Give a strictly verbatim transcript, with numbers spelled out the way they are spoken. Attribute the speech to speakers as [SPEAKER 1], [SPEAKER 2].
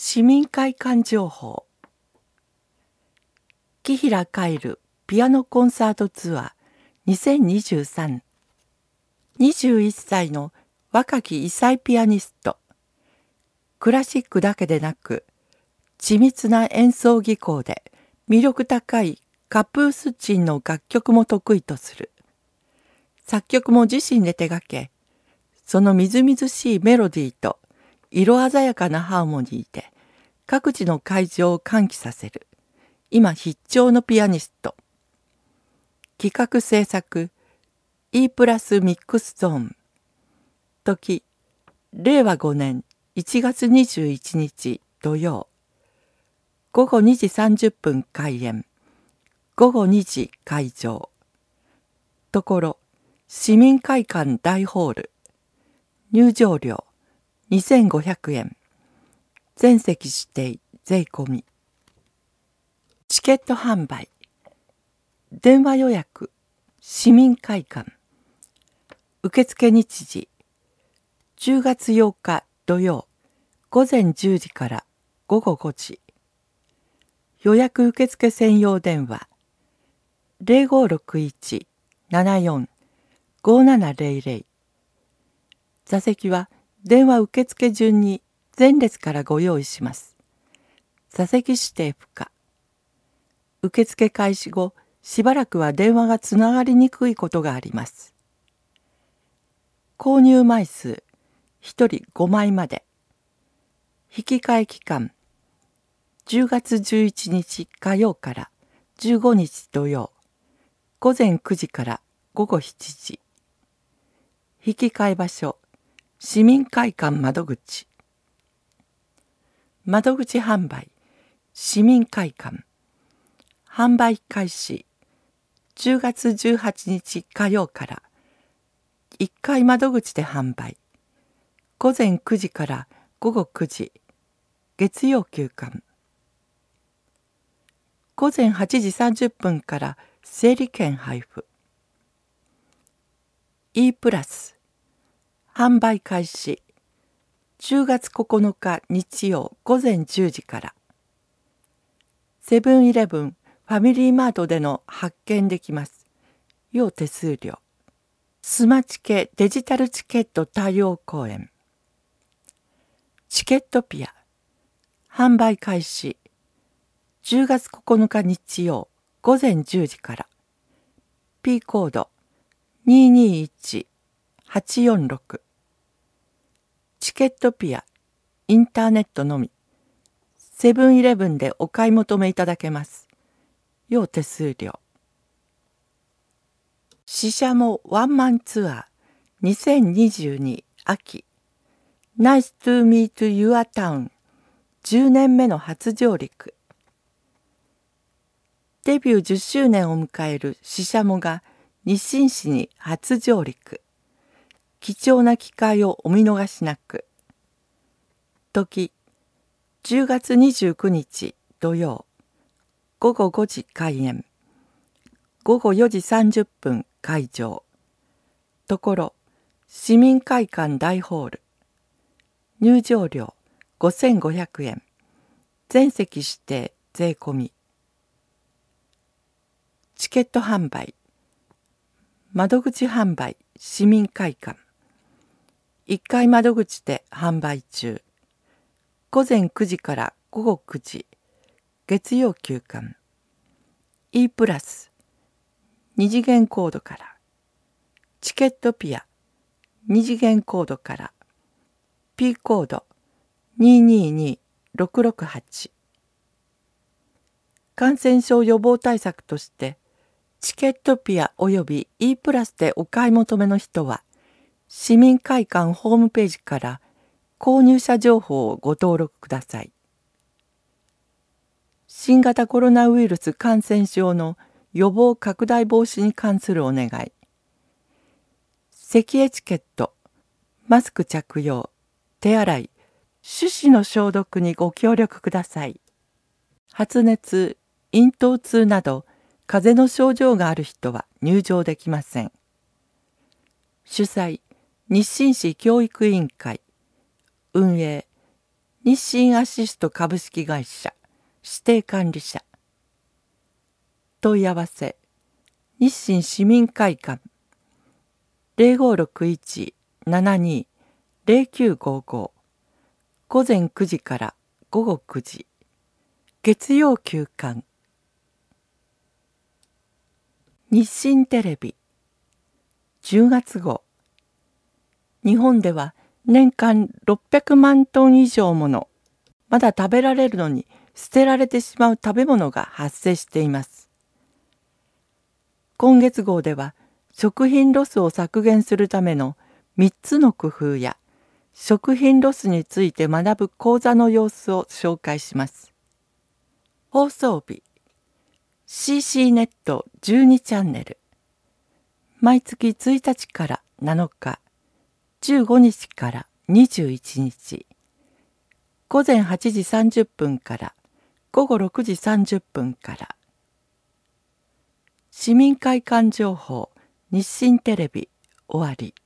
[SPEAKER 1] 市民会館情報。紀平凱流ピアノコンサートツアーにせんにじゅうさん。にじゅういっさいの若き異彩ピアニスト。クラシックだけでなく、緻密な演奏技巧で魅力高いカプースチンの楽曲も得意とする。作曲も自身で手掛け、そのみずみずしいメロディーと色鮮やかなハーモニーで各地の会場を歓喜させる。今必聴のピアニスト。企画制作 E プラスミックスゾーン。時、れいわごねんいちがつにじゅういちにち土曜。ごごにじさんじゅっぷん開演。ごごにじ会場。ところ、市民会館大ホール。入場料にせんごひゃくえん。全席指定税込み。チケット販売。電話予約市民会館。受付日時じゅうがつようか土曜ごぜんじゅうじからごごごじ。予約受付専用電話 ゼロごろくいち ななよん ごななゼロゼロ。座席は電話受付順に前列からご用意します。座席指定不可。受付開始後、しばらくは電話がつながりにくいことがあります。購入枚数ひとりごまいまで。引き換え期間じゅうがつじゅういちにち火曜からじゅうごにち土曜ごぜんくじからごごしちじ。引き換え場所市民会館窓口。窓口販売市民会館。販売開始じゅうがつじゅうはちにち火曜からいっかい窓口で販売。ごぜんくじからごごくじ。月曜休館。ごぜんはちじさんじゅっぷんから整理券配布。E プラス。販売開始じゅうがつここのか日曜ごぜんじゅうじから。セブンイレブンファミリーマートでの発券できます。要手数料。スマチケデジタルチケット対応公演。チケットピア。販売開始じゅうがつここのか日曜ごぜんじゅうじから。P コードにーにーいち はちよんろく。チケットピアインターネットのみ。セブンイレブンでお買い求めいただけます。要手数料。ししゃもワンマンツアーにせんにじゅうに秋。Nice to meet your town。じゅうねんめの初上陸。デビューじゅっしゅうねんを迎えるししゃもが日清市に初上陸。貴重な機会をお見逃しなく。時、じゅうがつにじゅうくにち土曜、ごごごじ開演。ごごよじさんじゅっぷん会場。ところ、市民会館大ホール。入場料ごせんごひゃくえん。全席指定税込み。チケット販売。窓口販売市民会館。いっかい窓口で販売中。ごぜんくじからごごくじ。月曜休館。E プラス。に次元コードから。チケットピア。に次元コードから。P コードにーにーにーろくろくはち。感染症予防対策として、チケットピアおよび E プラスでお買い求めの人は、市民会館ホームページから購入者情報をご登録ください。新型コロナウイルス感染症の予防拡大防止に関するお願い。咳エチケット、マスク着用、手洗い、手指の消毒にご協力ください。発熱、咽頭痛など、風邪の症状がある人は入場できません。主催、日清市教育委員会。運営、 日清アシスト株式会社指定管理者。問い合わせ日清市民会館 ゼロごろくいち ななに ゼロきゅうごご、午前くじから午後くじ、月曜休館。日清テレビじゅうがつ号。日本では年間ろっぴゃくまんトン以上ものまだ食べられるのに捨てられてしまう食べ物が発生しています。今月号では食品ロスを削減するためのみっつの工夫や食品ロスについて学ぶ講座の様子を紹介します。放送日 シーシー ネットじゅうにチャンネル、毎月ついたちからなのか、じゅうごにちからにじゅういちにち、午前はちじさんじゅっぷんから午後ろくじさんじゅっぷんから。市民会館情報日清テレビ終わり。